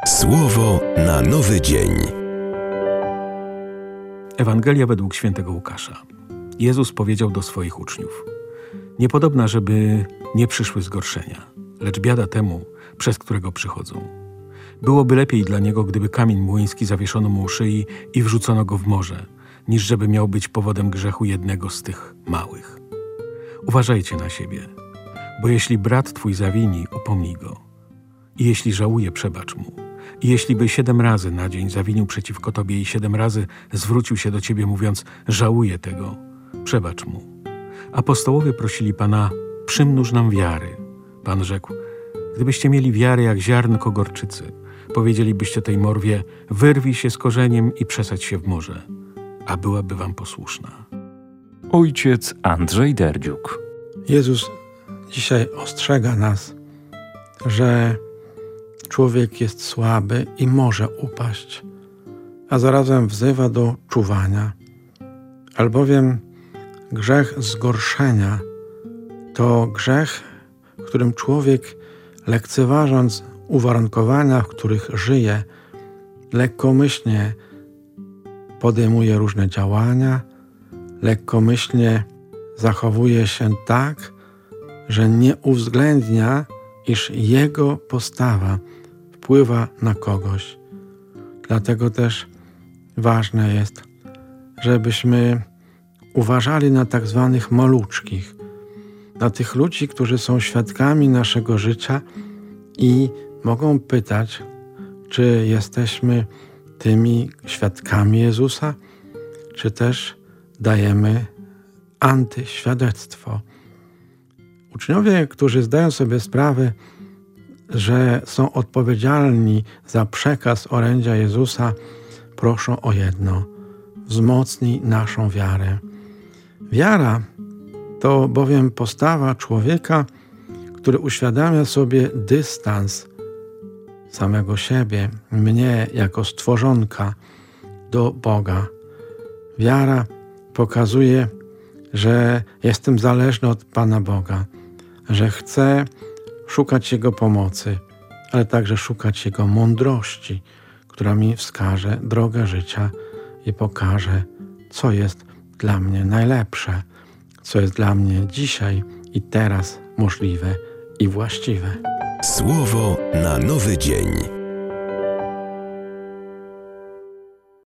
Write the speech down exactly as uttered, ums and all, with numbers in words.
Słowo na nowy dzień. Ewangelia według świętego Łukasza. Jezus powiedział do swoich uczniów: niepodobna, żeby nie przyszły zgorszenia, lecz biada temu, przez którego przychodzą. Byłoby lepiej dla niego, gdyby kamień młyński zawieszono mu u szyi i wrzucono go w morze, niż żeby miał być powodem grzechu jednego z tych małych. Uważajcie na siebie, bo jeśli brat twój zawini, upomnij go. I jeśli żałuje, przebacz mu. I jeśli by siedem razy na dzień zawinił przeciwko tobie i siedem razy zwrócił się do ciebie, mówiąc: żałuję tego, przebacz mu. Apostołowie prosili Pana: przymnóż nam wiary. Pan rzekł: gdybyście mieli wiarę jak ziarnko gorczycy, powiedzielibyście tej morwie: wyrwij się z korzeniem i przesadź się w morze, a byłaby wam posłuszna. Ojciec Andrzej Derdziuk. Jezus dzisiaj ostrzega nas, że człowiek jest słaby i może upaść, a zarazem wzywa do czuwania, albowiem grzech zgorszenia to grzech, w którym człowiek, lekceważąc uwarunkowania, w których żyje, lekkomyślnie podejmuje różne działania, lekkomyślnie zachowuje się tak, że nie uwzględnia, iż jego postawa wpływa na kogoś. Dlatego też ważne jest, żebyśmy uważali na tak zwanych maluczkich, na tych ludzi, którzy są świadkami naszego życia i mogą pytać, czy jesteśmy tymi świadkami Jezusa, czy też dajemy antyświadectwo. Uczniowie, którzy zdają sobie sprawę, że są odpowiedzialni za przekaz orędzia Jezusa, proszą o jedno: wzmocnij naszą wiarę. Wiara to bowiem postawa człowieka, który uświadamia sobie dystans samego siebie, mnie jako stworzonka, do Boga. Wiara pokazuje, że jestem zależny od Pana Boga, że chcę szukać Jego pomocy, ale także szukać Jego mądrości, która mi wskaże drogę życia i pokaże, co jest dla mnie najlepsze, co jest dla mnie dzisiaj i teraz możliwe i właściwe. Słowo na nowy dzień.